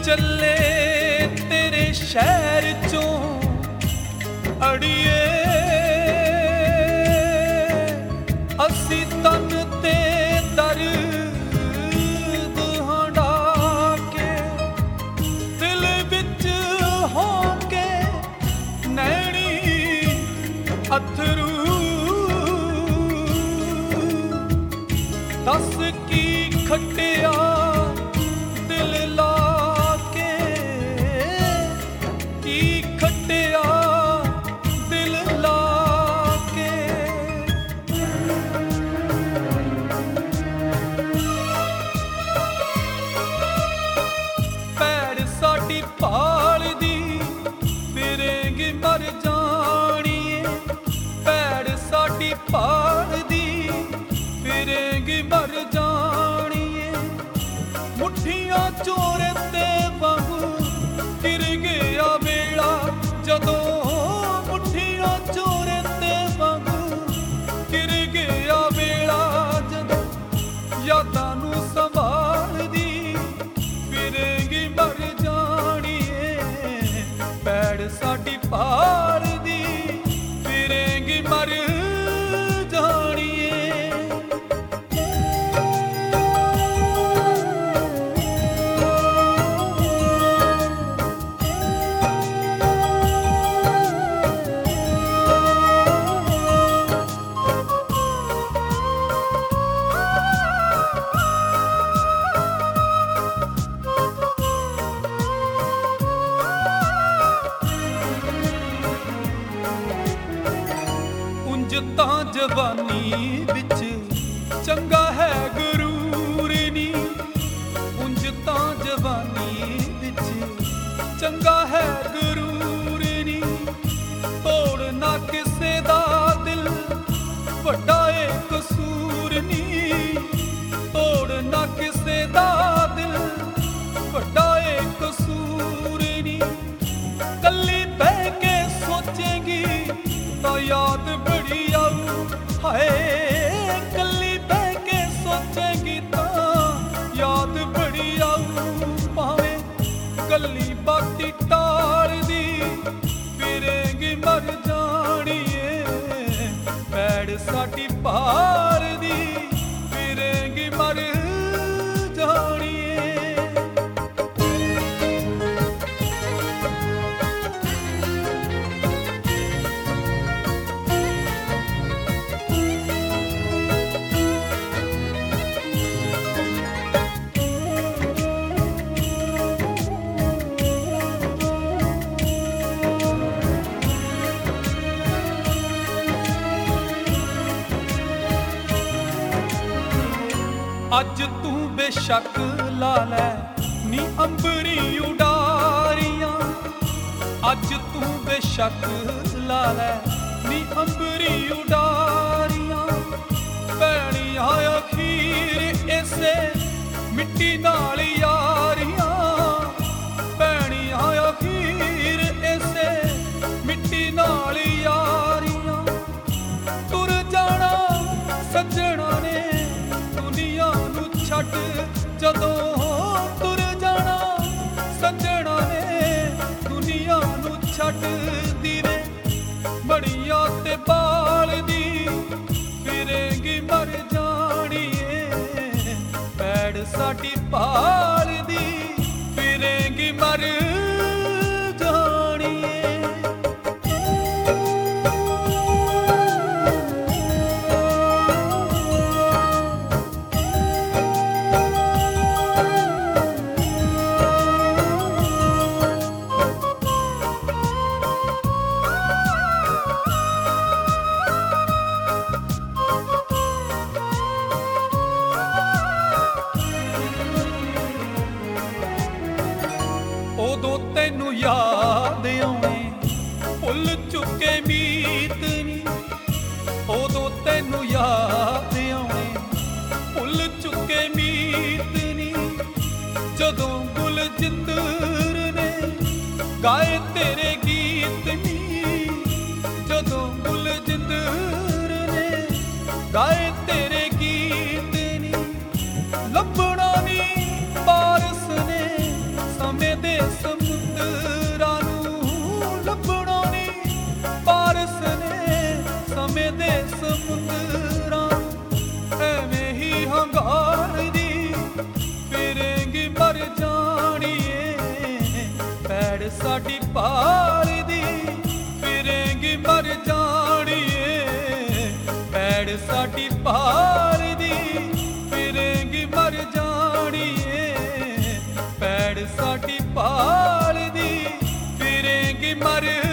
ਚੱਲੇ ਤੇਰੇ ਸ਼ਹਿਰ ਚੋਂ ਅੜੀਏ, ਅਸੀਂ ਤਨ ਤੇ ਦਰਦ ਹੰਢਾ ਕੇ, ਦਿਲ ਵਿੱਚ ਹੋ ਕੇ ਨੈਣੀ ਅਥਰੂ, ਦੱਸ ਕੀ ਖੱਟਿਆ ਦਿਲ ਲਾ ਕੇ, ਕੀ ਖੱਟਿਆ ਦਿਲ ਲਾ ਕੇ। ਭੈੜ ਸਾਡੀ ਭਾਲਦੀ ਫਿਰੇਂਗੀ ਮਰ ਜਾਣੀਏ, ਭੈੜ ਸਾਡੀ ਭਾਲਦੀ ਫਿਰੇਂਗੀ ਮਰ ਜਾਣੀਏ। ਮੁੱਠੀਆਂ ਚੋਰ ਤੇ ਵਾਂਗੂ ਫਿਰ ਗਿਆ ਵੇਲਾ, ਜਦੋਂ ਮੁੱਠੀਆਂ ਚੋਰ ਤੇ ਵਾਂਗੂ ਫਿਰ ਗਿਆ ਵੇਲਾ, ਜਦੋਂ ਯਾਦਾਂ ਨੂੰ ਸੰਭਾਲਦੀ ਫਿਰੇਂਗੀ ਮਰ ਜਾਣੀਏ। ਭੈੜ ਸਾਡੀ ਭਾਲਦੀ ਫਿਰੇਂਗੀ ਮਰ ਜਾਣੀਏ। ਉਂਝ ਤਾਂ ਜਵਾਨੀ ਵਿੱਚ ਚੰਗਾ ਹੈ ਗਰੂਰ ਨੀ, ਉਂਝ ਤਾਂ ਜਵਾਨੀ ਵਿੱਚ ਚੰਗਾ ਹੈ ਗਰੂਰ ਨੀ। ਤੋੜ ਨਾ ਕਿਸੇ ਦਾ ਦਿਲ ਵੱਡਾ ਏ ਕਸੂਰ ਨੀ, ਤੋੜ ਨਾ ਕਿਸੇ ਦਾ ਦਿਲ ਵੱਡਾ ਏ ਕਸੂਰ ਨੀ। ਕੱਲੀ ਬਹਿ ਕੇ ਸੋਚੇਂਗੀ ਤਾਂ ਯਾਦ ਬੜੀ ਆਊ, ਹਾਏ ਕੱਲੀ ਬਹਿ ਕੇ ਸੋਚੇਂਗੀ ਤਾਂ ਯਾਦ ਬੜੀ ਆਊ। ਭਾਵੇਂ ਗੱਲੀ ਬਾਤੀ ਟਾਲਦੀ ਫਿਰੇਂਗੀ ਮਰ ਜਾਣੀਏ, ਭੈੜ ਸਾਡੀ ਭਾਲਦੀ ਫਿਰੇਂਗੀ ਮਰ ਜਾਣੀਏ। ਅੱਜ ਤੂੰ ਬੇਸ਼ੱਕ ਲਾ ਲੈ ਨੀ ਅੰਬਰੀ ਉਡਾਰੀਆਂ, ਅੱਜ ਤੂੰ ਬੇਸ਼ੱਕ ਲਾ ਲੈ ਨੀ ਅੰਬਰੀ ਉਡਾਰੀਆਂ। ਭੈਣੀਆਂ ਅਖੀਰ ਇਸੇ ਮਿੱਟੀ ਨਾਲ ਯਾਰੀਆਂ, ਭੈਣੀਆਂ ਅਖੀਰ ਇਸੇ ਮਿੱਟੀ ਨਾਲ ਯਾਰੀਆਂ। ਤੁਰ ਜਾਣਾ ਸੱਜਣਾ ਨੇ ਦੁਨੀਆ ਨੂੰ ਛੱਡ, ਜਦੋਂ ਤੁਰ ਜਾਣਾ ਸੱਜਣਾ ਨੇ ਦੁਨੀਆ ਨੂੰ ਛੱਡ। ਦੀਵੇ ਬੜੀਆਂ ਤੇ ਬਾਲਦੀ ਫਿਰੇਂਗੀ ਮਰ ਜਾਣੀਏ, ਭੈੜ ਸਾਡੀ ਭਾਲਦੀ ਫਿਰੇਂਗੀ ਮਰ ਜਾਣੀਏ। ਉਦੋਂ ਤੈਨੂੰ ਯਾਦ ਆਉਣੇ ਭੁੱਲ ਚੁੱਕੇ ਮੀਤ ਨੀ, ਉਦੋਂ ਤੈਨੂੰ ਯਾਦ ਆਉਣੇ ਭੁੱਲ ਚੁੱਕੇ ਮੀਤ ਨੀ। ਜਦੋਂ ਗੁਲਜਿੰਦਰ ਨੇ ਗਾਏ ਤੇਰੇ ਗੀਤ ਨੀ, ਜਦੋਂ ਗੁਲਜਿੰਦਰ ਨੇ ਗਾਏ ਤੇਰੇ ਗੀਤ ਨੀ। ਲੱਭਣਾ ਨੀ ਪਾਰਸ ਨੇ ਸਮੇਂ ਪੈੜ ਸਾਡੀ ਪਾਲਦੀ ਫਿਰੇਂਗੀ ਮਰ ਜਾਣੀਏ। ਪੈੜ ਸਾਡੀ ਪਾਲਦੀ ਫਿਰੇਂਗੀ ਮਰ ਜਾਣੀਏ। ਪੈੜ ਸਾਡੀ ਪਾਲਦੀ ਫਿਰੇਂਗੀ ਮਰ